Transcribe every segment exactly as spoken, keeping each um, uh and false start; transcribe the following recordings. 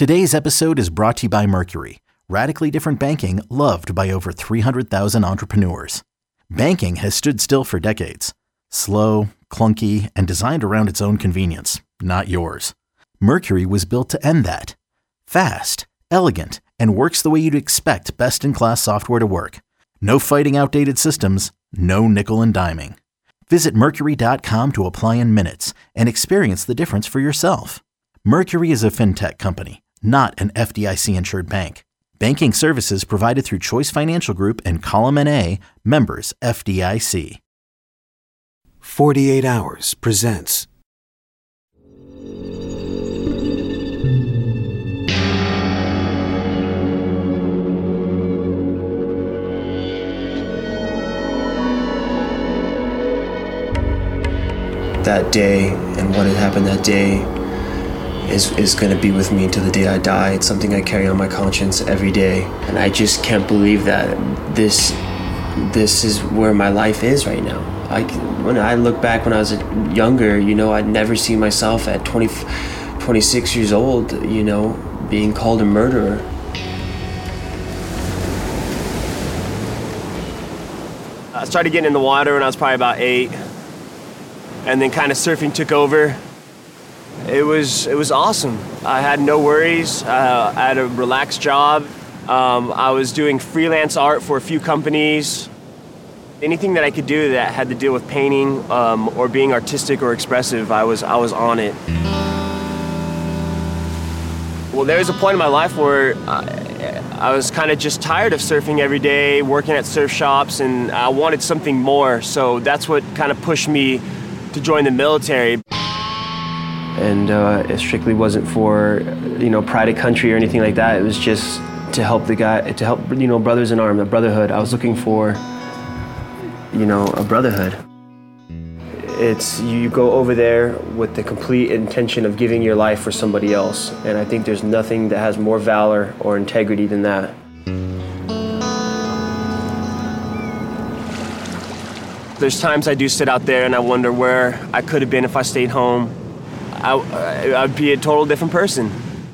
Today's episode is brought to you by Mercury, radically different banking loved by over three hundred thousand entrepreneurs. Banking has stood still for decades. Slow, clunky, and designed around its own convenience, not yours. Mercury was built to end that. Fast, elegant, and works the way you'd expect best-in-class software to work. No fighting outdated systems, no nickel and diming. Visit Mercury dot com to apply in minutes and experience the difference for yourself. Mercury is a fintech company, not an F D I C-insured bank. Banking services provided through Choice Financial Group and Column N A, members F D I C. forty-eight hours presents. That day and what had happened that day is is going to be with me until the day I die. It's something I carry on my conscience every day, and I just can't believe that this this is where my life is right now. I, when I look back when I was younger, you know, I'd never see myself at twenty, twenty-six years old, you know, being called a murderer. I started getting in the water when I was probably about eight. And then kind of surfing took over. It was it was awesome. I had no worries. Uh, I had a relaxed job. Um, I was doing freelance art for a few companies. Anything that I could do that had to deal with painting um, or being artistic or expressive, I was I was on it. Well, there was a point in my life where I, I was kind of just tired of surfing every day, working at surf shops, and I wanted something more. So that's what kind of pushed me to join the military. And uh, it strictly wasn't for, you know, pride of country or anything like that. It was just to help the guy, to help, you know, brothers in arms, a brotherhood. I was looking for, you know, a brotherhood. It's, you go over there with the complete intention of giving your life for somebody else. And I think there's nothing that has more valor or integrity than that. There's times I do sit out there and I wonder where I could have been if I stayed home. I, I'd be a total different person.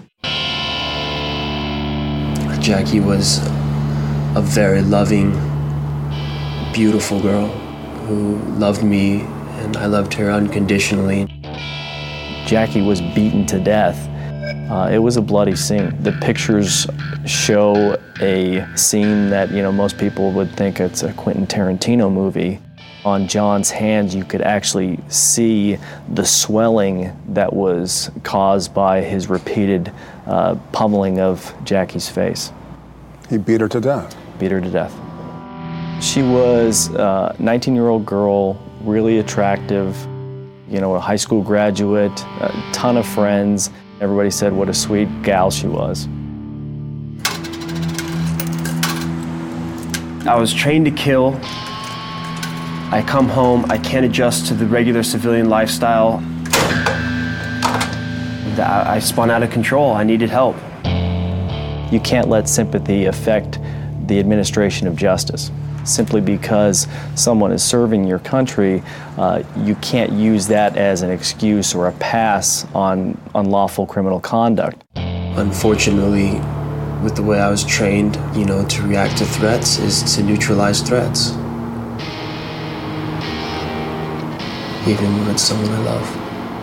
Jackie was a very loving, beautiful girl who loved me, and I loved her unconditionally. Jackie was beaten to death. Uh, it was a bloody scene. The pictures show a scene that, you know, most people would think it's a Quentin Tarantino movie. On John's hands, you could actually see the swelling that was caused by his repeated uh, pummeling of Jackie's face. He beat her to death? Beat her to death. She was a nineteen-year-old girl, really attractive, you know, a high school graduate, a ton of friends. Everybody said what a sweet gal she was. I was trained to kill. I come home, I can't adjust to the regular civilian lifestyle. I spun out of control, I needed help. You can't let sympathy affect the administration of justice. Simply because someone is serving your country, uh, you can't use that as an excuse or a pass on unlawful criminal conduct. Unfortunately, with the way I was trained, you know, to react to threats is to neutralize threats. Even when it's someone I love.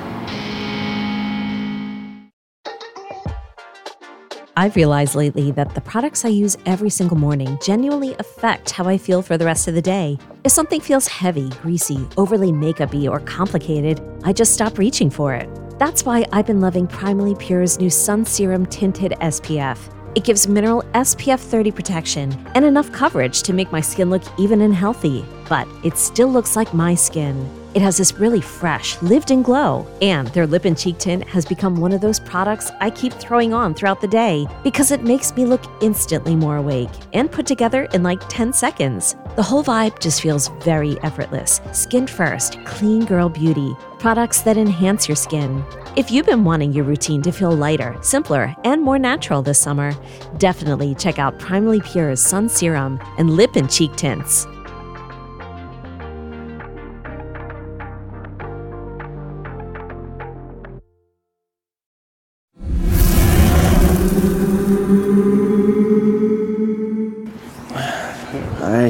I've realized lately that the products I use every single morning genuinely affect how I feel for the rest of the day. If something feels heavy, greasy, overly makeup-y, or complicated, I just stop reaching for it. That's why I've been loving Primally Pure's new Sun Serum Tinted S P F. It gives mineral S P F thirty protection and enough coverage to make my skin look even and healthy, but it still looks like my skin. It has this really fresh, lived-in glow, and their lip and cheek tint has become one of those products I keep throwing on throughout the day because it makes me look instantly more awake and put together in like ten seconds. The whole vibe just feels very effortless. Skin first, clean girl beauty. Products that enhance your skin. If you've been wanting your routine to feel lighter, simpler, and more natural this summer, definitely check out Primally Pure's Sun Serum and Lip and Cheek Tints.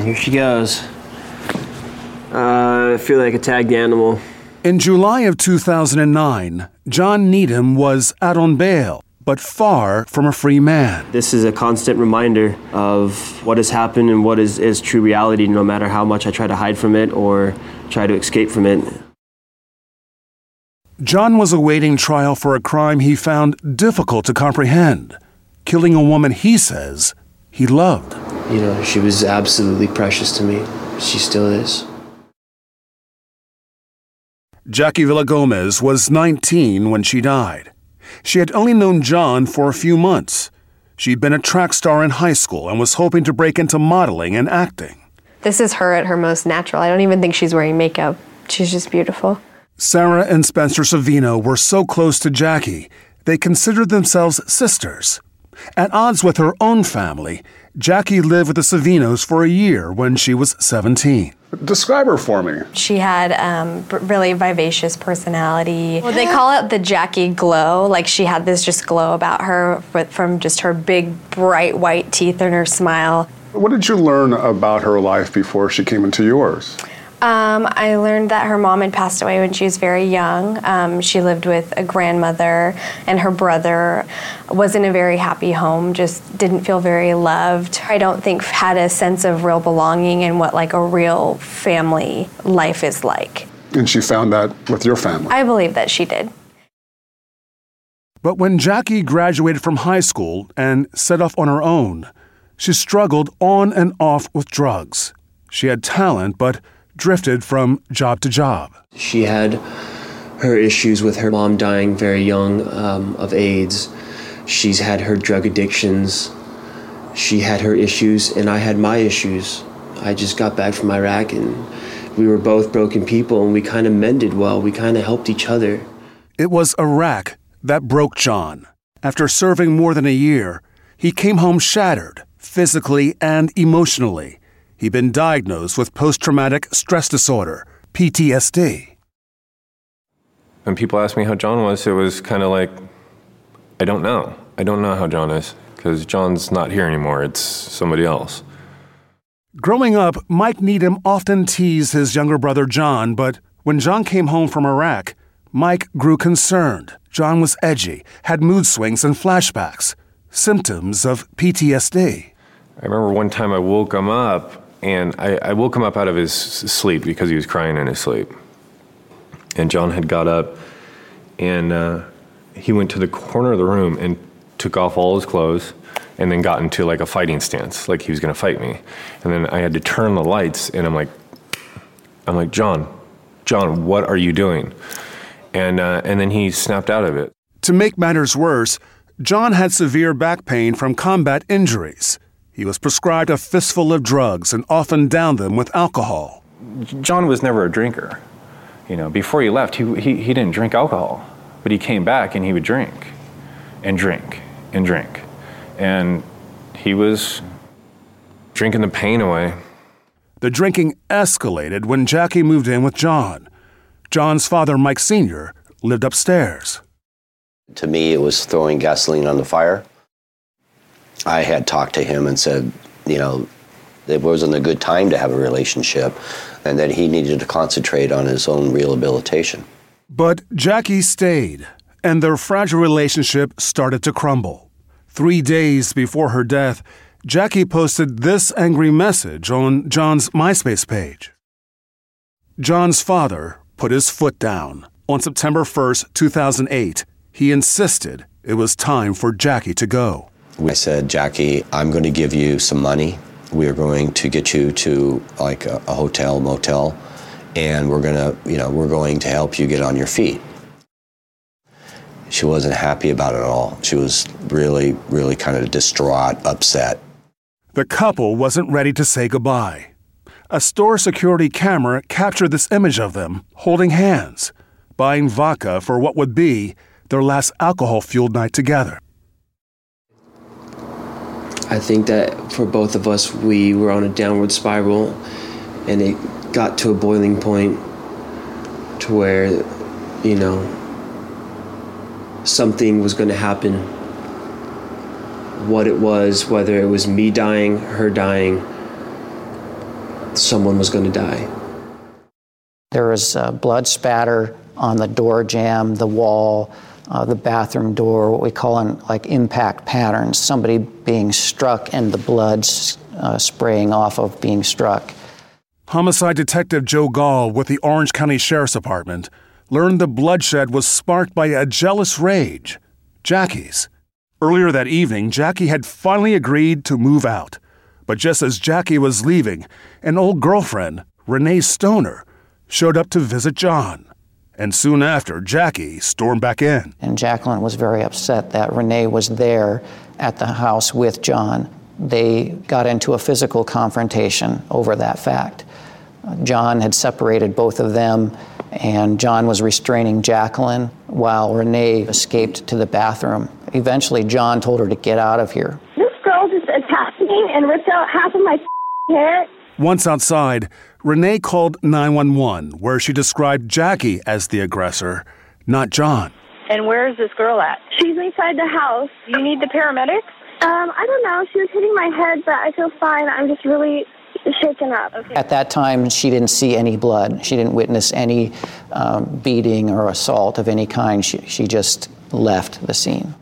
here she goes. Uh, I feel like a tagged animal. In July of two thousand nine, John Needham was out on bail, but far from a free man. This is a constant reminder of what has happened and what is, is true reality, no matter how much I try to hide from it or try to escape from it. John was awaiting trial for a crime he found difficult to comprehend, killing a woman he says he loved. You know, she was absolutely precious to me. She still is. Jackie Villagomez was nineteen when she died. She had only known John for a few months. She'd been a track star in high school and was hoping to break into modeling and acting. This is her at her most natural. I don't even think she's wearing makeup. She's just beautiful. Sarah and Spencer Savino were so close to Jackie, they considered themselves sisters. At odds with her own family, Jackie lived with the Savinos for a year when she was seventeen. Describe her for me. She had um, really vivacious personality. Well, they call it the Jackie glow. Like, she had this just glow about her from just her big, bright white teeth and her smile. What did you learn about her life before she came into yours? Um, I learned that her mom had passed away when she was very young. Um, she lived with a grandmother, and her brother was in a very happy home, just didn't feel very loved. I don't think had a sense of real belonging and what like a real family life is like. And she found that with your family? I believe that she did. But when Jackie graduated from high school and set off on her own, she struggled on and off with drugs. She had talent, but drifted from job to job. She had her issues with her mom dying very young um, of AIDS. She's had her drug addictions. She had her issues, and I had my issues. I just got back from Iraq, and we were both broken people, and we kind of mended well. We kind of helped each other. It was Iraq that broke John. After serving more than a year, he came home shattered, physically and emotionally. He'd been diagnosed with post-traumatic stress disorder, P T S D. When people ask me how John was, it was kind of like, I don't know. I don't know how John is, because John's not here anymore. It's somebody else. Growing up, Mike Needham often teased his younger brother John, but when John came home from Iraq, Mike grew concerned. John was edgy, had mood swings and flashbacks, symptoms of P T S D. I remember one time I woke him up, and I, I woke him up out of his sleep because he was crying in his sleep. And John had got up, and uh, he went to the corner of the room and took off all his clothes and then got into like a fighting stance, like he was gonna fight me. And then I had to turn the lights, and I'm like, I'm like, John, John, what are you doing? And, uh, and then he snapped out of it. To make matters worse, John had severe back pain from combat injuries. He was prescribed a fistful of drugs and often downed them with alcohol. John was never a drinker. You know, before he left, he, he, he didn't drink alcohol, but he came back and he would drink and drink and drink. And he was drinking the pain away. The drinking escalated when Jackie moved in with John. John's father, Mike Senior, lived upstairs. To me, it was throwing gasoline on the fire. I had talked to him and said, you know, it wasn't a good time to have a relationship and that he needed to concentrate on his own rehabilitation. But Jackie stayed, and their fragile relationship started to crumble. Three days before her death, Jackie posted this angry message on John's MySpace page. John's father put his foot down. On September first, two thousand eight, he insisted it was time for Jackie to go. I said, Jackie, I'm going to give you some money. We're going to get you to like a, a hotel, motel, and we're going to, you know, we're going to help you get on your feet. She wasn't happy about it at all. She was really, really kind of distraught, upset. The couple wasn't ready to say goodbye. A store security camera captured this image of them holding hands, buying vodka for what would be their last alcohol-fueled night together. I think that for both of us, we were on a downward spiral, and it got to a boiling point to where, you know, something was going to happen. What it was, whether it was me dying, her dying, someone was going to die. There was uh, blood spatter on the door jamb, the wall, uh, the bathroom door, what we call in, like impact patterns, somebody being struck and the blood uh, spraying off of being struck. Homicide Detective Joe Gall with the Orange County Sheriff's Department learned the bloodshed was sparked by a jealous rage, Jackie's. Earlier that evening, Jackie had finally agreed to move out. But just as Jackie was leaving, an old girlfriend, Renee Stoner, showed up to visit John. And soon after, Jackie stormed back in. And Jacqueline was very upset that Renee was there at the house with John. They got into a physical confrontation over that fact. John had separated both of them, and John was restraining Jacqueline while Renee escaped to the bathroom. Eventually, John told her to get out of here. This girl just attacked me and ripped out half of my hair. Once outside, Renee called nine one one, where she described Jackie as the aggressor, not John. And where is this girl at? She's inside the house. You need the paramedics? Um, I don't know. She was hitting my head, but I feel fine. I'm just really shaken up. Okay. At that time, she didn't see any blood. She didn't witness any um, beating or assault of any kind. She, she just left the scene.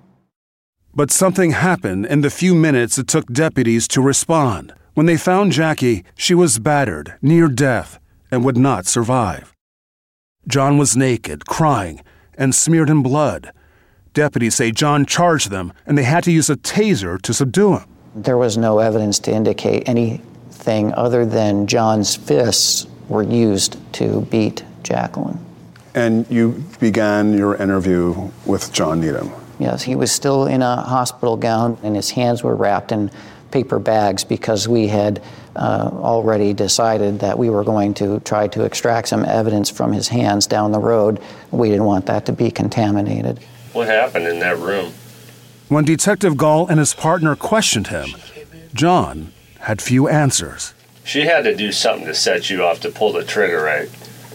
But something happened in the few minutes it took deputies to respond. When they found Jackie, she was battered, near death, and would not survive. John was naked, crying, and smeared in blood. Deputies say John charged them, and they had to use a taser to subdue him. There was no evidence to indicate anything other than John's fists were used to beat Jacqueline. And you began your interview with John Needham. Yes, he was still in a hospital gown, and his hands were wrapped in paper bags because we had uh, already decided that we were going to try to extract some evidence from his hands down the road. We didn't want that to be contaminated. What happened in that room? When Detective Gall and his partner questioned him, John had few answers. She had to do something to set you off to pull the trigger, right?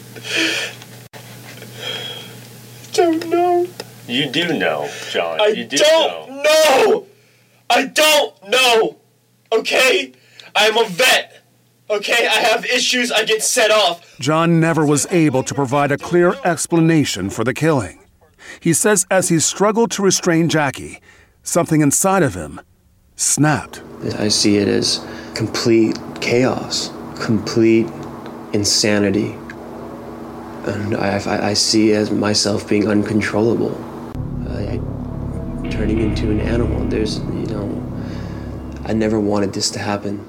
Don't know. You do know, John. I you do don't know. know. I don't know. Okay? I'm a vet. Okay? I have issues. I get set off. John never was able to provide a clear explanation for the killing. He says as he struggled to restrain Jackie, something inside of him snapped. I see it as complete chaos, complete insanity. And I, I, I see as myself being uncontrollable, I, I, turning into an animal. There's, you know, I never wanted this to happen.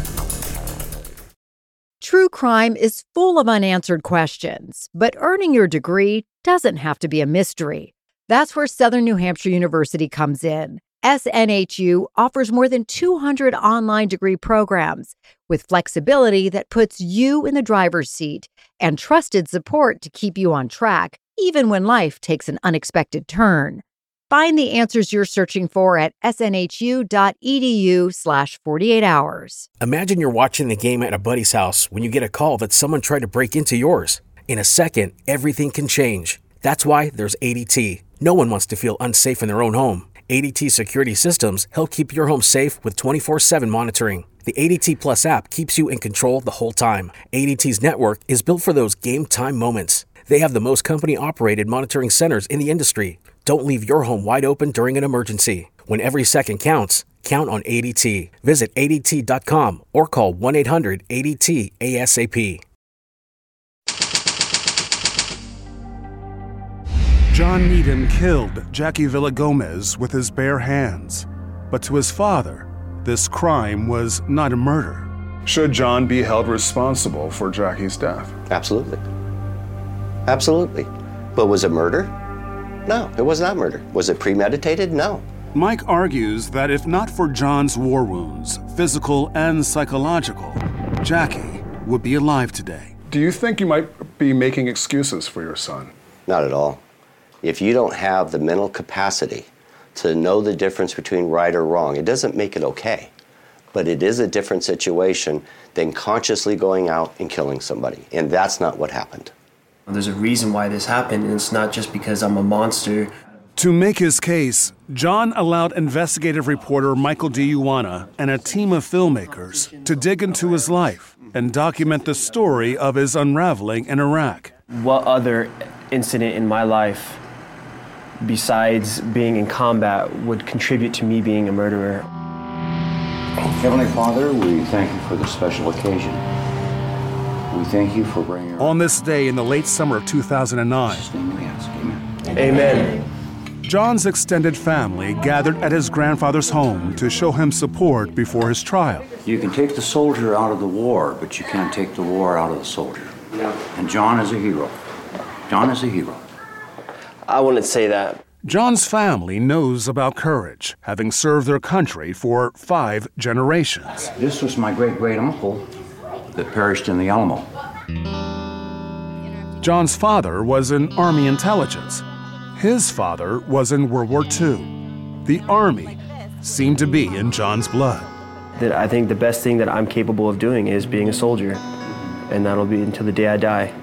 True crime is full of unanswered questions, but earning your degree doesn't have to be a mystery. That's where Southern New Hampshire University comes in. S N H U offers more than two hundred online degree programs with flexibility that puts you in the driver's seat and trusted support to keep you on track, even when life takes an unexpected turn. Find the answers you're searching for at snhu.edu slash 48 hours. Imagine you're watching the game at a buddy's house when you get a call that someone tried to break into yours. In a second, everything can change. That's why there's A D T. No one wants to feel unsafe in their own home. A D T security systems help keep your home safe with twenty-four seven monitoring. The A D T Plus app keeps you in control the whole time. A D T's network is built for those game time moments. They have the most company-operated monitoring centers in the industry. Don't leave your home wide open during an emergency. When every second counts, count on A D T. Visit A D T dot com or call one eight hundred A D T A S A P. John Needham killed Jackie Villagomez with his bare hands. But to his father, this crime was not a murder. Should John be held responsible for Jackie's death? Absolutely. Absolutely. But was it murder? No, it was not murder. Was it premeditated? No. Mike argues that if not for John's war wounds, physical and psychological, Jackie would be alive today. Do you think you might be making excuses for your son? Not at all. If you don't have the mental capacity to know the difference between right or wrong, it doesn't make it okay. But it is a different situation than consciously going out and killing somebody. And that's not what happened. There's a reason why this happened, and it's not just because I'm a monster. To make his case, John allowed investigative reporter Michael DiIuana and a team of filmmakers to dig into his life and document the story of his unraveling in Iraq. What other incident in my life, besides being in combat, would contribute to me being a murderer? Heavenly Father, we thank you for this special occasion. We thank you for bringing... On this day in the late summer of two thousand nine, Amen. John's extended family gathered at his grandfather's home to show him support before his trial. You can take the soldier out of the war, but you can't take the war out of the soldier. And John is a hero. John is a hero. I wouldn't say that. John's family knows about courage, having served their country for five generations. This was my great-great-uncle that perished in the Alamo. John's father was in Army intelligence. His father was in World War Two. The Army seemed to be in John's blood. That I think the best thing that I'm capable of doing is being a soldier, and that'll be until the day I die.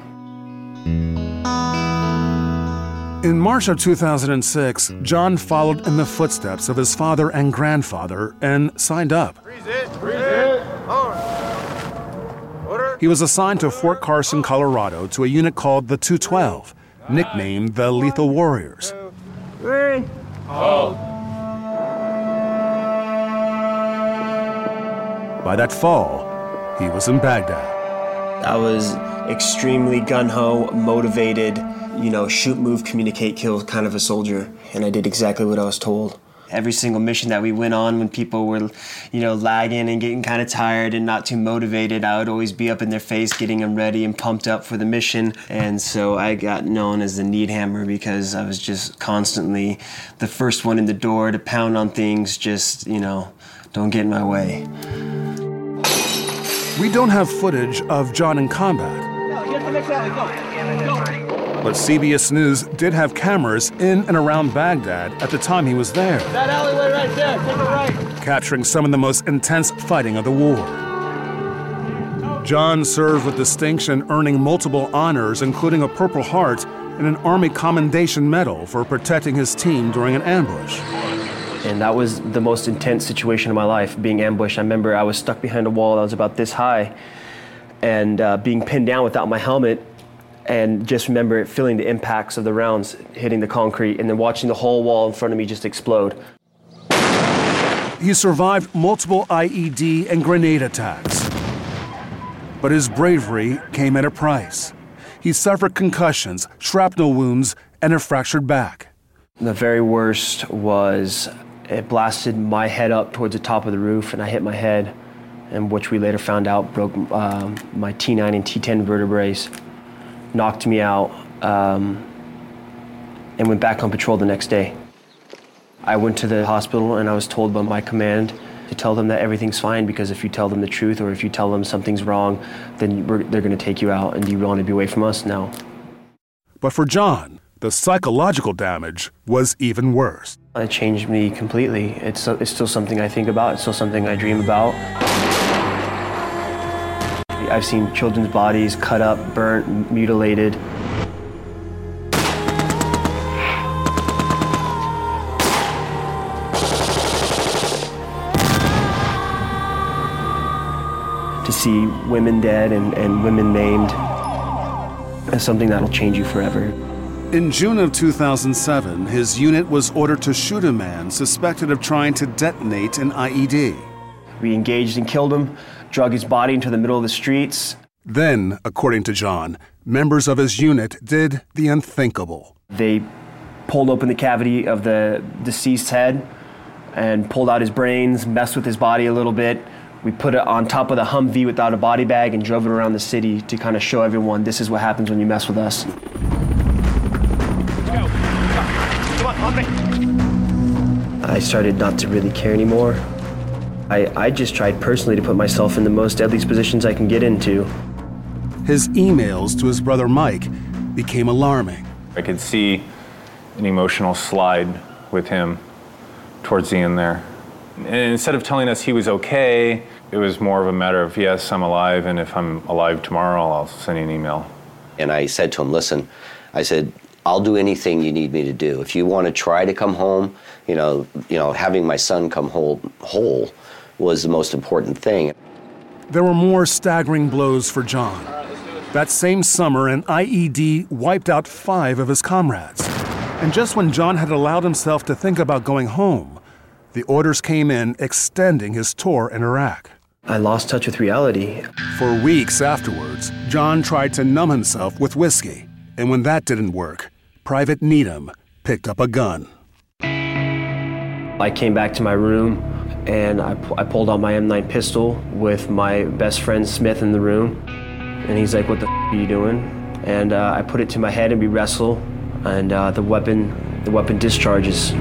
In March of two thousand six, John followed in the footsteps of his father and grandfather and signed up. He was assigned to Fort Carson, Colorado, to a unit called the two twelve, nicknamed the Lethal Warriors. By that fall, he was in Baghdad. I was extremely gung-ho, motivated, you know, shoot, move, communicate, kill kind of a soldier, and I did exactly what I was told. Every single mission that we went on, when people were, you know, lagging and getting kind of tired and not too motivated, I would always be up in their face, getting them ready and pumped up for the mission. And so I got known as the Need Hammer because I was just constantly the first one in the door to pound on things, just, you know, don't get in my way. We don't have footage of John in combat. But C B S News did have cameras in and around Baghdad at the time he was there. That alleyway right there, take it right. Capturing some of the most intense fighting of the war. John served with distinction, earning multiple honors, including a Purple Heart and an Army Commendation Medal for protecting his team during an ambush. And that was the most intense situation of my life, being ambushed. I remember I was stuck behind a wall that was about this high and uh, being pinned down without my helmet. And just remember feeling the impacts of the rounds hitting the concrete and then watching the whole wall in front of me just explode. He survived multiple I E D and grenade attacks. But his bravery came at a price. He suffered concussions, shrapnel wounds, and a fractured back. The very worst was it blasted my head up towards the top of the roof and I hit my head, and which we later found out broke uh, my T nine and T ten vertebrae. Knocked me out, um, and went back on patrol the next day. I went to the hospital and I was told by my command to tell them that everything's fine, because if you tell them the truth or if you tell them something's wrong, then we're, they're gonna take you out, and do you want to be away from us? No. But for John, the psychological damage was even worse. It changed me completely. It's, it's still something I think about, it's still something I dream about. I've seen children's bodies cut up, burnt, mutilated. To see women dead and, and women maimed is something that'll change you forever. In June of two thousand seven, his unit was ordered to shoot a man suspected of trying to detonate an I E D. We engaged and killed him, drug his body into the middle of the streets. Then, according to John, members of his unit did the unthinkable. They pulled open the cavity of the deceased's head and pulled out his brains, messed with his body a little bit. We put it on top of the Humvee without a body bag and drove it around the city to kind of show everyone this is what happens when you mess with us. Let's go. Come on, Humvee. I started not to really care anymore. I, I just tried personally to put myself in the most deadliest positions I can get into. His emails to his brother Mike became alarming. I could see an emotional slide with him towards the end there. And instead of telling us he was okay, it was more of a matter of, yes, I'm alive, and if I'm alive tomorrow, I'll send you an email. And I said to him, listen, I said, I'll do anything you need me to do. If you want to try to come home, you know, you know, having my son come whole, whole was the most important thing. There were more staggering blows for John. That same summer, an I E D wiped out five of his comrades. And just when John had allowed himself to think about going home, the orders came in extending his tour in Iraq. I lost touch with reality. For weeks afterwards, John tried to numb himself with whiskey. And when that didn't work, Private Needham picked up a gun. I came back to my room and I, I pulled out my M nine pistol with my best friend Smith in the room. And he's like, "What the f are you doing?" And uh, I put it to my head and we wrestle, and uh, the weapon, the weapon discharges.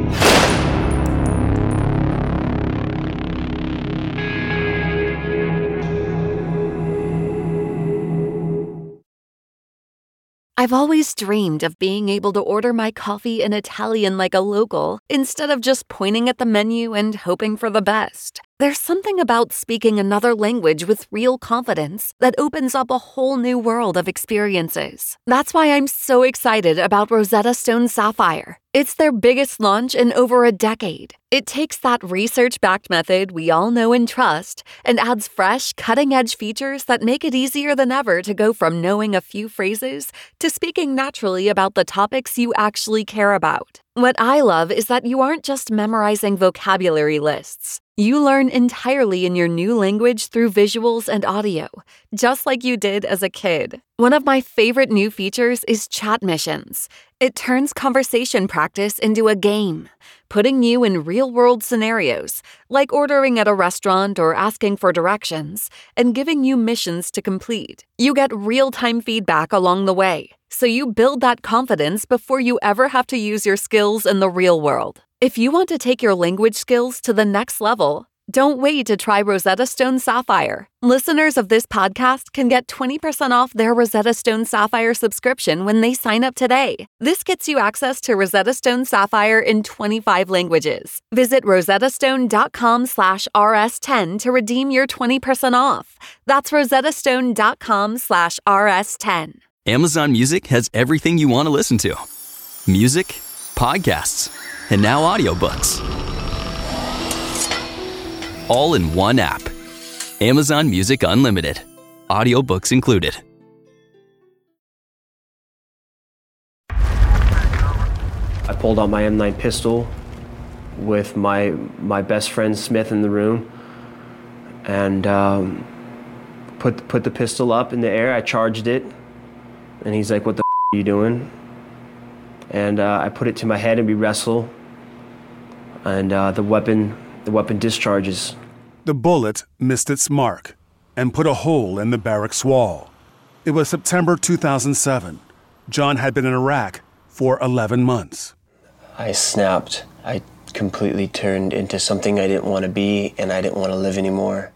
I've always dreamed of being able to order my coffee in Italian like a local, instead of just pointing at the menu and hoping for the best. There's something about speaking another language with real confidence that opens up a whole new world of experiences. That's why I'm so excited about Rosetta Stone Sapphire. It's their biggest launch in over a decade. It takes that research-backed method we all know and trust and adds fresh, cutting-edge features that make it easier than ever to go from knowing a few phrases to speaking naturally about the topics you actually care about. What I love is that you aren't just memorizing vocabulary lists. You learn entirely in your new language through visuals and audio, just like you did as a kid. One of my favorite new features is chat missions. It turns conversation practice into a game, putting you in real-world scenarios, like ordering at a restaurant or asking for directions, and giving you missions to complete. You get real-time feedback along the way, so you build that confidence before you ever have to use your skills in the real world. If you want to take your language skills to the next level, don't wait to try Rosetta Stone Sapphire. Listeners of this podcast can get twenty percent off their Rosetta Stone Sapphire subscription when they sign up today. This gets you access to Rosetta Stone Sapphire in twenty-five languages. Visit rosettastone.com slash rs10 to redeem your twenty percent off. That's rosettastone.com slash rs10. Amazon Music has everything you want to listen to. Music, podcasts, and now audiobooks. All in one app. Amazon Music Unlimited. Audiobooks included. I pulled out my M nine pistol with my my best friend Smith in the room, and um, put put the pistol up in the air. I charged it, and he's like, "What the f are you doing?" And uh, I put it to my head and we wrestle, and uh, the weapon the weapon discharges. The bullet missed its mark and put a hole in the barracks wall. It was September two thousand seven. John had been in Iraq for eleven months. I snapped. I completely turned into something I didn't want to be, and I didn't want to live anymore.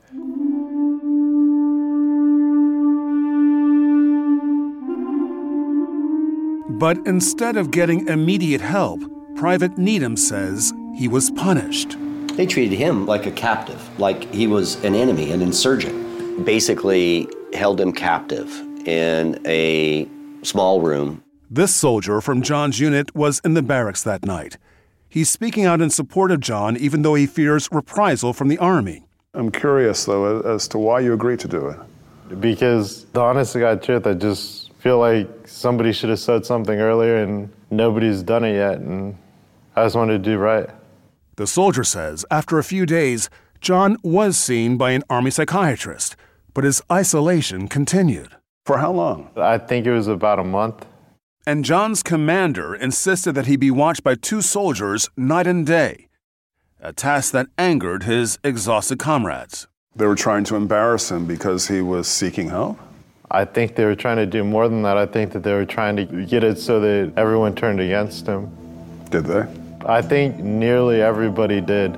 But instead of getting immediate help, Private Needham says he was punished. They treated him like a captive, like he was an enemy, an insurgent. Basically held him captive in a small room. This soldier from John's unit was in the barracks that night. He's speaking out in support of John, even though he fears reprisal from the Army. I'm curious, though, as to why you agreed to do it. Because the honest to God truth, I just feel like somebody should have said something earlier and nobody's done it yet, and I just wanted to do right. The soldier says after a few days, John was seen by an Army psychiatrist, but his isolation continued. For how long? I think it was about a month. And John's commander insisted that he be watched by two soldiers night and day, a task that angered his exhausted comrades. They were trying to embarrass him because he was seeking help? I think they were trying to do more than that. I think that they were trying to get it so that everyone turned against him. Did they? I think nearly everybody did.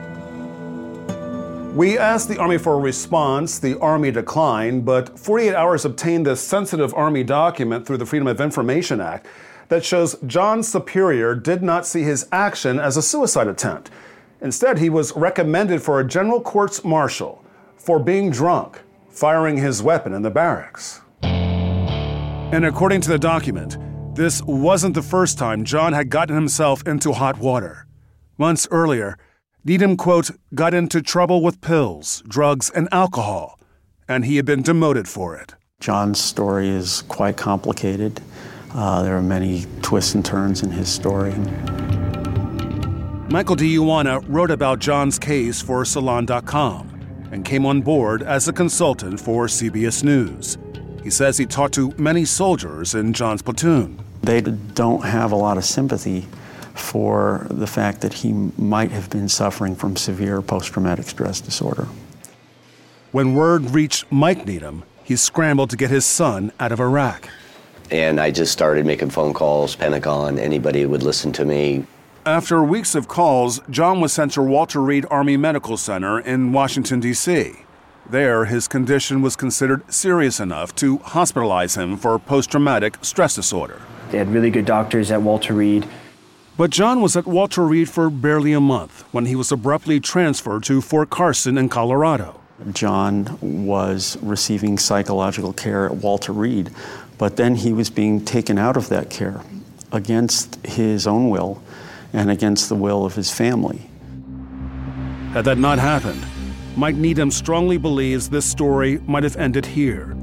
We asked the Army for a response. The Army declined, but forty-eight hours obtained this sensitive Army document through the Freedom of Information Act that shows John's superior did not see his action as a suicide attempt. Instead, he was recommended for a general courts-martial for being drunk, firing his weapon in the barracks. And according to the document, this wasn't the first time John had gotten himself into hot water. Months earlier, Needham, quote, got into trouble with pills, drugs, and alcohol and he had been demoted for it. John's story is quite complicated. Uh, there are many twists and turns in his story. Michael DiIuana wrote about John's case for Salon dot com and came on board as a consultant for C B S News. He says he talked to many soldiers in John's platoon. They don't have a lot of sympathy for the fact that he might have been suffering from severe post-traumatic stress disorder. When word reached Mike Needham, he scrambled to get his son out of Iraq. And I just started making phone calls, Pentagon, anybody who would listen to me. After weeks of calls, John was sent to Walter Reed Army Medical Center in Washington, D C There, his condition was considered serious enough to hospitalize him for post-traumatic stress disorder. They had really good doctors at Walter Reed. But John was at Walter Reed for barely a month when he was abruptly transferred to Fort Carson in Colorado. John was receiving psychological care at Walter Reed, but then he was being taken out of that care against his own will and against the will of his family. Had that not happened, Mike Needham strongly believes this story might have ended here.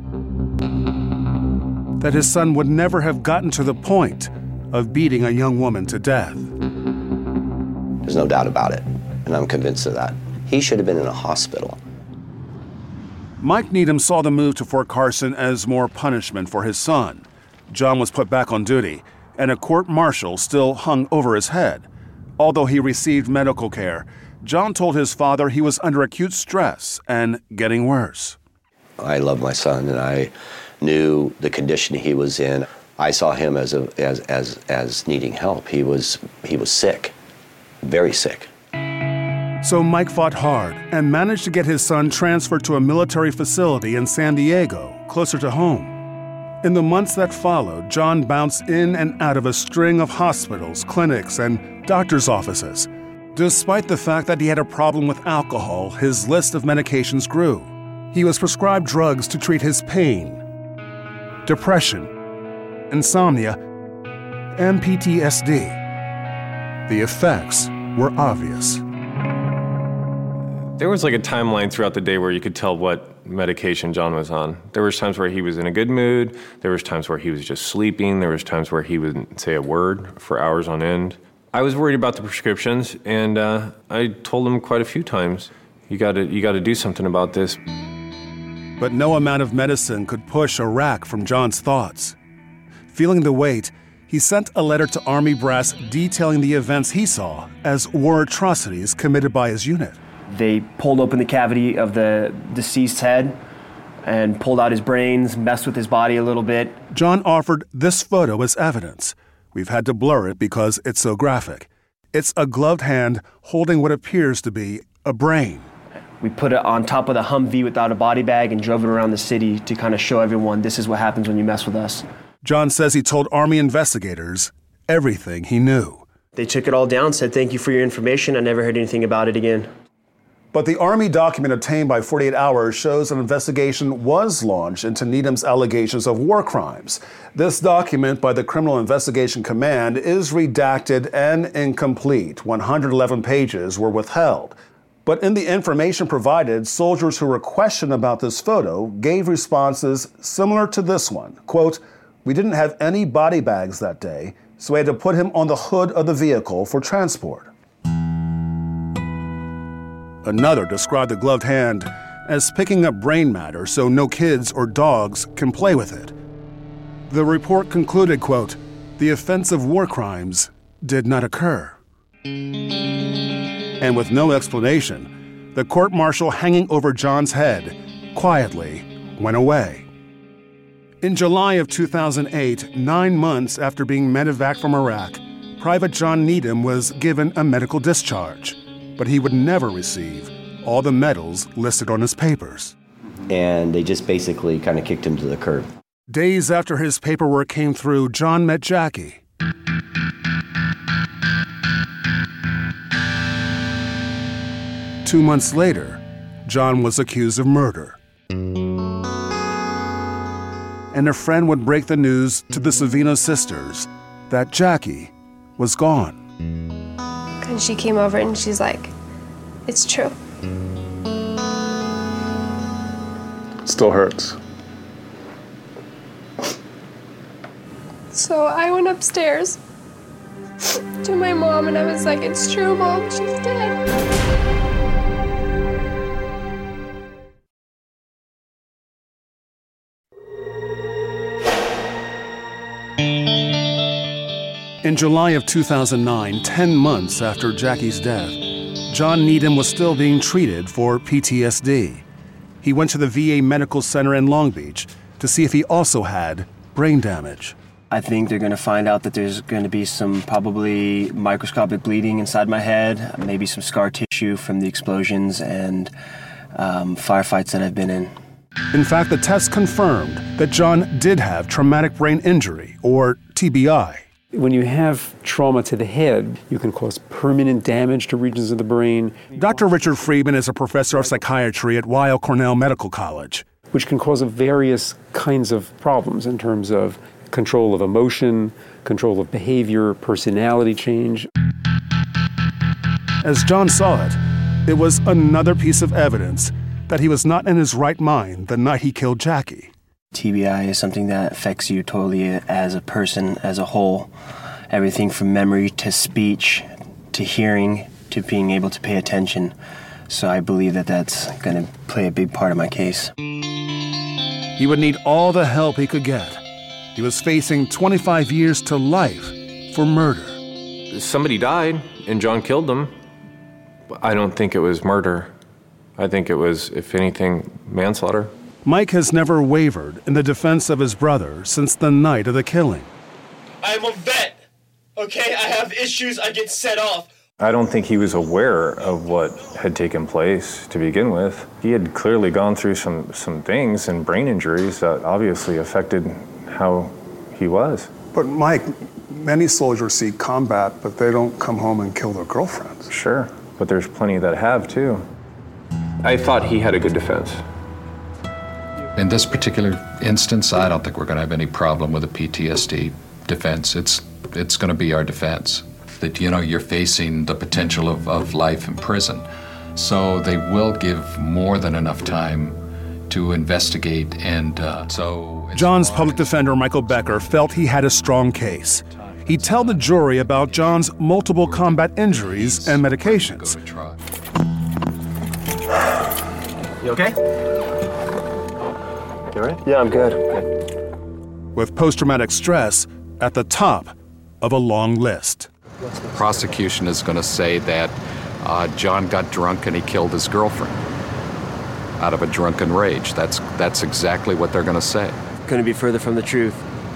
That his son would never have gotten to the point of beating a young woman to death. There's no doubt about it, and I'm convinced of that. He should have been in a hospital. Mike Needham saw the move to Fort Carson as more punishment for his son. John was put back on duty, and a court-martial still hung over his head. Although he received medical care, John told his father he was under acute stress and getting worse. I love my son, and I knew the condition he was in. I saw him as a, as as as needing help. He was he was sick, very sick. So Mike fought hard and managed to get his son transferred to a military facility in San Diego, closer to home. In the months that followed, John bounced in and out of a string of hospitals, clinics, and doctor's offices. Despite the fact that he had a problem with alcohol, his list of medications grew. He was prescribed drugs to treat his pain, depression, insomnia, and P T S D. The effects were obvious. There was like a timeline throughout the day where you could tell what medication John was on. There was times where he was in a good mood. There was times where he was just sleeping. There was times where he wouldn't say a word for hours on end. I was worried about the prescriptions, and uh, I told him quite a few times, you gotta, you gotta do something about this. But no amount of medicine could push Iraq from John's thoughts. Feeling the weight, he sent a letter to Army brass detailing the events he saw as war atrocities committed by his unit. They pulled open the cavity of the deceased's head and pulled out his brains, messed with his body a little bit. John offered this photo as evidence. We've had to blur it because it's so graphic. It's a gloved hand holding what appears to be a brain. We put it on top of the Humvee without a body bag and drove it around the city to kind of show everyone this is what happens when you mess with us. John says he told Army investigators everything he knew. They took it all down, said thank you for your information. I never heard anything about it again. But the Army document obtained by forty-eight hours shows an investigation was launched into Needham's allegations of war crimes. This document by the Criminal Investigation Command is redacted and incomplete. one hundred eleven pages were withheld. But in the information provided, soldiers who were questioned about this photo gave responses similar to this one. Quote, "We didn't have any body bags that day, so we had to put him on the hood of the vehicle for transport." Another described the gloved hand as picking up brain matter so no kids or dogs can play with it. The report concluded, quote, "The offense of war crimes did not occur." And with no explanation, the court-martial hanging over John's head quietly went away. In July of two thousand eight, nine months after being medevaced from Iraq, Private John Needham was given a medical discharge, but he would never receive all the medals listed on his papers. And they just basically kind of kicked him to the curb. Days after his paperwork came through, John met Jackie. Two months later, John was accused of murder. And a friend would break the news to the Savino sisters that Jackie was gone. And she came over and she's like, "It's true." Still hurts. So I went upstairs to my mom and I was like, it's true, Mom, she's dead. In July of two thousand nine, ten months after Jackie's death, John Needham was still being treated for P T S D. He went to the V A Medical Center in Long Beach to see if he also had brain damage. I think they're going to find out that there's going to be some probably microscopic bleeding inside my head, maybe some scar tissue from the explosions and um, firefights that I've been in. In fact, the test confirmed that John did have traumatic brain injury, or T B I. When you have trauma to the head, you can cause permanent damage to regions of the brain. Doctor Richard Friedman is a professor of psychiatry at Weill Cornell Medical College. Which can cause various kinds of problems in terms of control of emotion, control of behavior, personality change. As John saw it, it was another piece of evidence that he was not in his right mind the night he killed Jackie. T B I is something that affects you totally as a person, as a whole. Everything from memory to speech to hearing to being able to pay attention. So I believe that that's going to play a big part of my case. He would need all the help he could get. He was facing twenty-five years to life for murder. Somebody died, and John killed them. I don't think it was murder. I think it was, if anything, manslaughter. Mike has never wavered in the defense of his brother since the night of the killing. I'm a vet, okay? I have issues, I get set off. I don't think he was aware of what had taken place to begin with. He had clearly gone through some, some things and brain injuries that obviously affected how he was. But Mike, many soldiers see combat, but they don't come home and kill their girlfriends. Sure, but there's plenty that have too. I thought he had a good defense. In this particular instance, I don't think we're going to have any problem with a P T S D defense. It's it's going to be our defense. That, you know, you're facing the potential of, of life in prison. So they will give more than enough time to investigate, and uh, so... John's public defender, Michael Becker, felt he had a strong case. He'd tell the jury about John's multiple combat injuries and medications. You okay? You all right? Yeah, I'm good. Okay. With post-traumatic stress at the top of a long list. The prosecution is going to say that uh, John got drunk and he killed his girlfriend out of a drunken rage. That's that's exactly what they're going to say. Couldn't be further from the truth.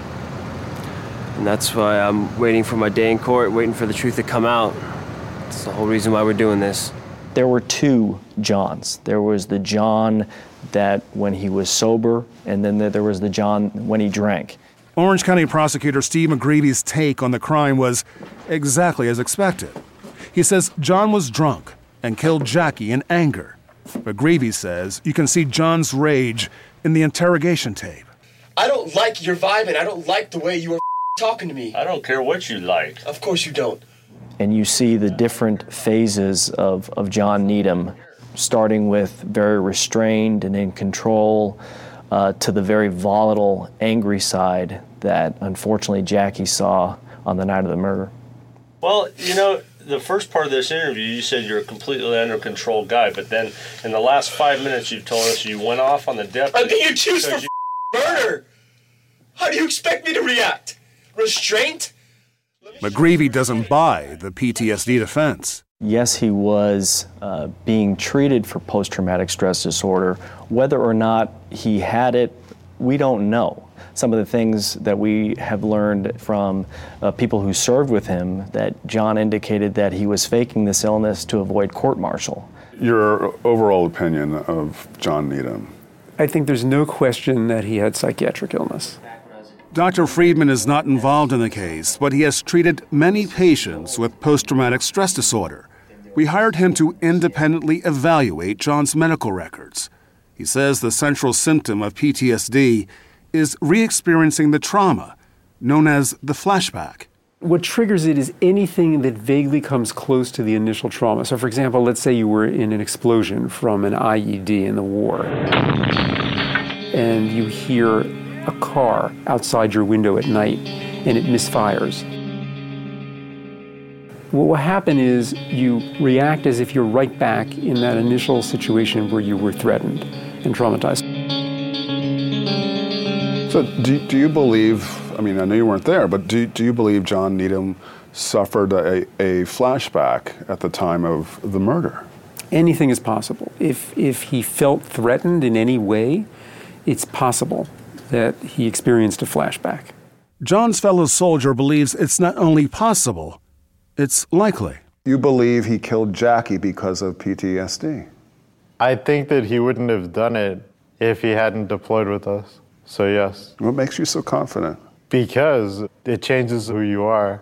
And that's why I'm waiting for my day in court, waiting for the truth to come out. That's the whole reason why we're doing this. There were two Johns. There was the John that when he was sober, and then there was the John when he drank. Orange County prosecutor Steve McGreevy's take on the crime was exactly as expected. He says John was drunk and killed Jackie in anger. McGreevy says you can see John's rage in the interrogation tape. I don't like your vibe and I don't like the way you are talking to me. I don't care what you like. Of course you don't. And you see the different phases of, of John Needham, starting with very restrained and in control, uh, to the very volatile, angry side that unfortunately Jackie saw on the night of the murder. Well, you know, the first part of this interview, you said you're a completely under control guy, but then in the last five minutes you've told us you went off on the deputy. I'm being accused for murder. How do you expect me to react? Restraint? McGreevy doesn't buy the P T S D defense. Yes, he was uh, being treated for post-traumatic stress disorder. Whether or not he had it, we don't know. Some of the things that we have learned from uh, people who served with him, that John indicated that he was faking this illness to avoid court-martial. Your overall opinion of John Needham? I think there's no question that he had psychiatric illness. Doctor Friedman is not involved in the case, but he has treated many patients with post-traumatic stress disorder. We hired him to independently evaluate John's medical records. He says the central symptom of P T S D is re-experiencing the trauma, known as the flashback. What triggers it is anything that vaguely comes close to the initial trauma. So for example, let's say you were in an explosion from an I E D in the war. and you hear a car outside your window at night and it misfires. What will happen is you react as if you're right back in that initial situation where you were threatened and traumatized. So do, do you believe, I mean, I know you weren't there, but do, do you believe John Needham suffered a, a flashback at the time of the murder? Anything is possible. If, if he felt threatened in any way, it's possible that he experienced a flashback. John's fellow soldier believes it's not only possible, it's likely. You believe he killed Jackie because of P T S D? I think that he wouldn't have done it if he hadn't deployed with us. So yes. What makes you so confident? Because it changes who you are.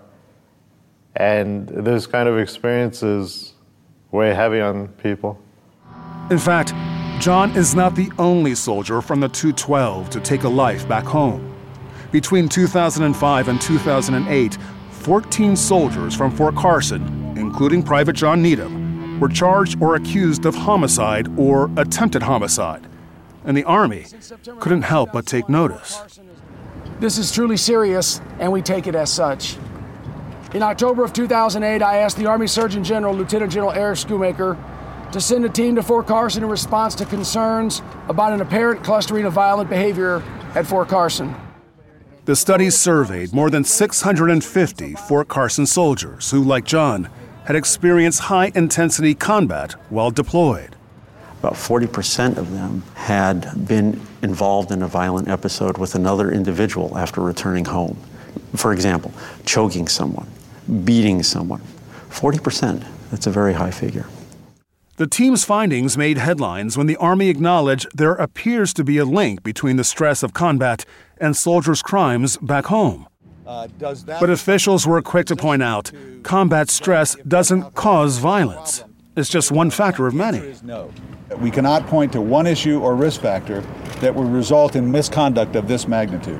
And those kind of experiences weigh heavy on people. In fact, John is not the only soldier from the two twelve to take a life back home. Between two thousand five and two thousand eight, fourteen soldiers from Fort Carson, including Private John Needham, were charged or accused of homicide or attempted homicide. And the Army couldn't help but take notice. This is truly serious, and we take it as such. In October of two thousand eight, I asked the Army Surgeon General, Lieutenant General Eric Schoomaker, to send a team to Fort Carson in response to concerns about an apparent clustering of violent behavior at Fort Carson. The study surveyed more than six hundred fifty Fort Carson soldiers who, like John, had experienced high-intensity combat while deployed. About forty percent of them had been involved in a violent episode with another individual after returning home. For example, choking someone, beating someone. forty percent, that's a very high figure. The team's findings made headlines when the Army acknowledged there appears to be a link between the stress of combat and soldiers' crimes back home. Uh, does that but officials were quick to point out combat stress doesn't cause violence. It's just one factor of many. No. We cannot point to one issue or risk factor that would result in misconduct of this magnitude.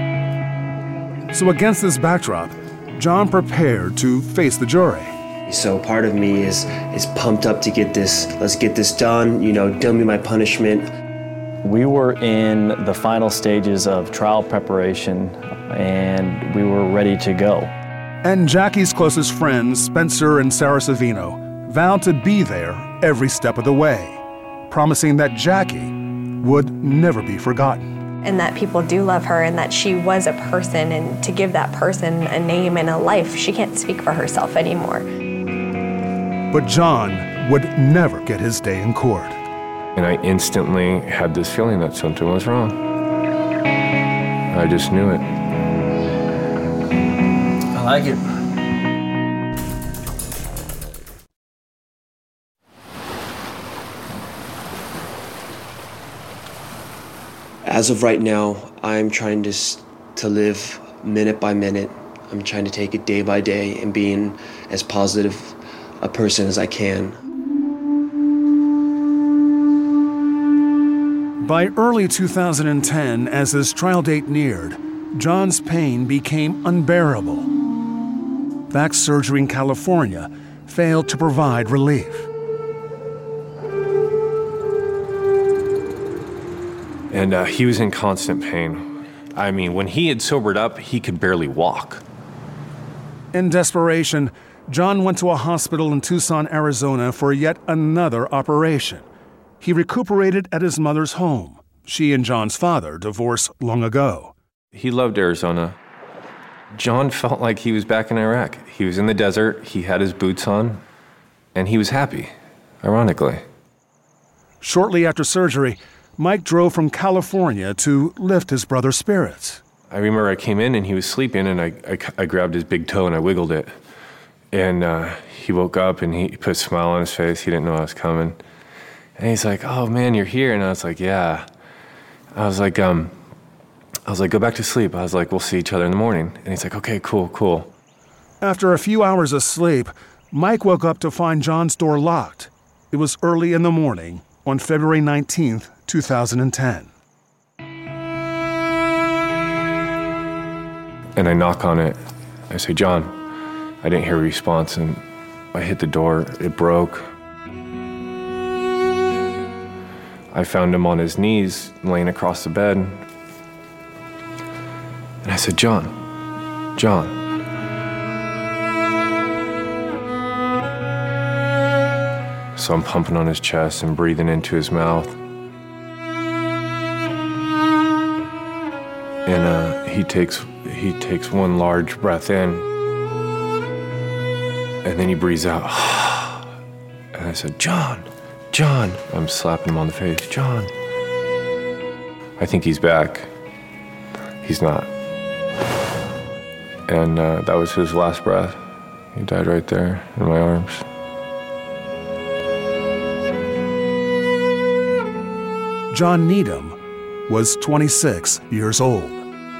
So against this backdrop, John prepared to face the jury. So part of me is is pumped up to get this, let's get this done, you know, tell me my punishment. We were in the final stages of trial preparation and we were ready to go. And Jackie's closest friends, Spencer and Sarah Savino, vowed to be there every step of the way, promising that Jackie would never be forgotten. And that people do love her and that she was a person, and to give that person a name and a life, she can't speak for herself anymore. But John would never get his day in court. And I instantly had this feeling that something was wrong. I just knew it. I like it. As of right now, I'm trying to to live minute by minute. I'm trying to take it day by day and being as positive a person as I can. By early two thousand ten, as his trial date neared, John's pain became unbearable. Back surgery in California failed to provide relief. And uh, he was in constant pain. I mean, when he had sobered up, he could barely walk. In desperation, John went to a hospital in Tucson, Arizona for yet another operation. He recuperated at his mother's home. She and John's father divorced long ago. He loved Arizona. John felt like he was back in Iraq. He was in the desert, he had his boots on, and he was happy, ironically. Shortly after surgery, Mike drove from California to lift his brother's spirits. I remember I came in and he was sleeping, and I, I, I grabbed his big toe and I wiggled it. And uh, he woke up and he put a smile on his face. He didn't know I was coming. And he's like, "Oh man, you're here." And I was like, "Yeah." I was like, um, I was like, "Go back to sleep." I was like, "We'll see each other in the morning." And he's like, "Okay, cool, cool." After a few hours of sleep, Mike woke up to find John's door locked. It was early in the morning on February nineteenth, two thousand ten. And I knock on it. I say, "John." I didn't hear a response, and I hit the door. It broke. I found him on his knees, laying across the bed. And I said, John, John. So I'm pumping on his chest and breathing into his mouth. And uh, he takes he takes one large breath in, and then he breathes out. And I said, John, John. I'm slapping him on the face. John. I think he's back. He's not. And uh, that was his last breath. He died right there in my arms. John Needham was twenty-six years old.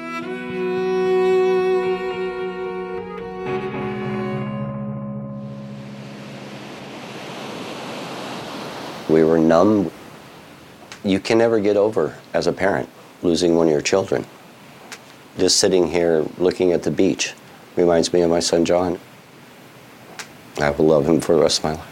We were numb. You can never get over, as a parent, losing one of your children. Just sitting here looking at the beach reminds me of my son, John. I will love him for the rest of my life.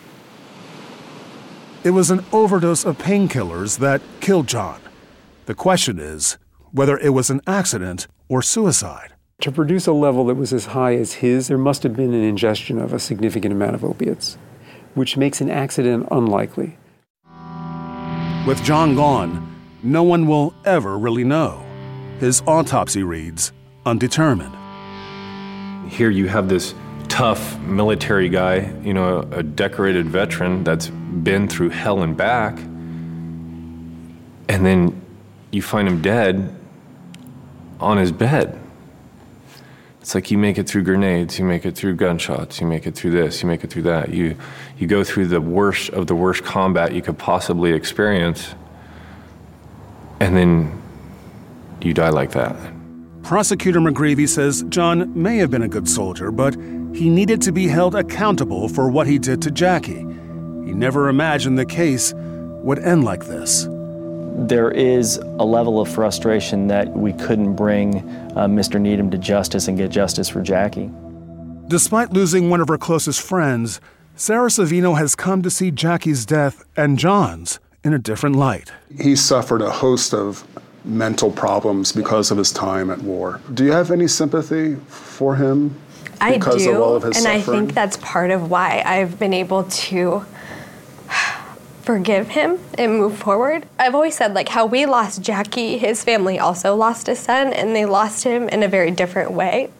It was an overdose of painkillers that killed John. The question is whether it was an accident or suicide. To produce a level that was as high as his, there must have been an ingestion of a significant amount of opiates, which makes an accident unlikely. With John gone, no one will ever really know. His autopsy reads undetermined. Here you have this tough military guy, you know, a decorated veteran that's been through hell and back, and then you find him dead on his bed. It's like you make it through grenades, you make it through gunshots, you make it through this, you make it through that. You, you go through the worst of the worst combat you could possibly experience, and then you die like that. Prosecutor McGreevy says John may have been a good soldier, but he needed to be held accountable for what he did to Jackie. He never imagined the case would end like this. There is a level of frustration that we couldn't bring uh, Mister Needham to justice and get justice for Jackie. Despite losing one of her closest friends, Sarah Savino has come to see Jackie's death and John's in a different light. He suffered a host of mental problems because of his time at war. Do you have any sympathy for him because I do, of all of his and suffering? I think that's part of why I've been able to forgive him and move forward. I've always said, like, how we lost Jackie, his family also lost a son, and they lost him in a very different way.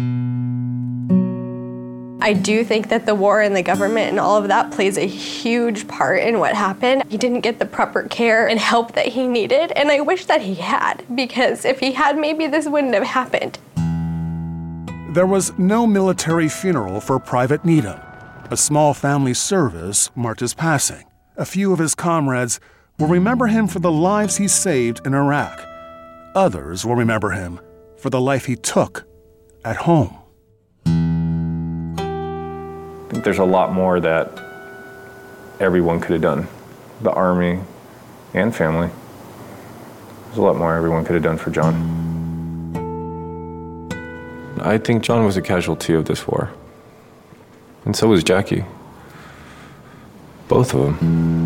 I do think that the war and the government and all of that plays a huge part in what happened. He didn't get the proper care and help that he needed, and I wish that he had, because if he had, maybe this wouldn't have happened. There was no military funeral for Private Needham. A small family service marked his passing. A few of his comrades will remember him for the lives he saved in Iraq. Others will remember him for the life he took at home. I think there's a lot more that everyone could have done. The Army and family. There's a lot more everyone could have done for John. I think John was a casualty of this war. And so was Jackie. Both of them.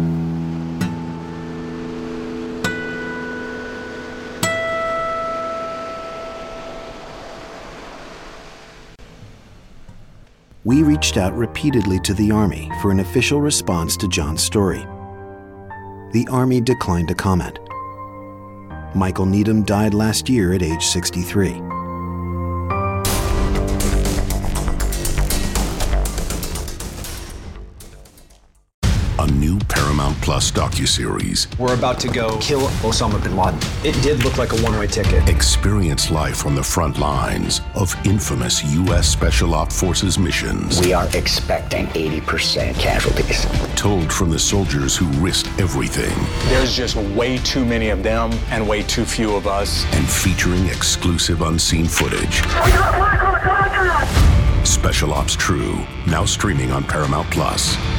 We reached out repeatedly to the Army for an official response to John's story. The Army declined to comment. Michael Needham died last year at age sixty-three. A new Paramount Plus docuseries. We're about to go kill Osama bin Laden. It did look like a one-way ticket. Experience life on the front lines of infamous U S Special Ops Forces missions. We are expecting eighty percent casualties. Told from the soldiers who risked everything. There's just way too many of them and way too few of us. And featuring exclusive unseen footage. Special Ops True, now streaming on Paramount Plus.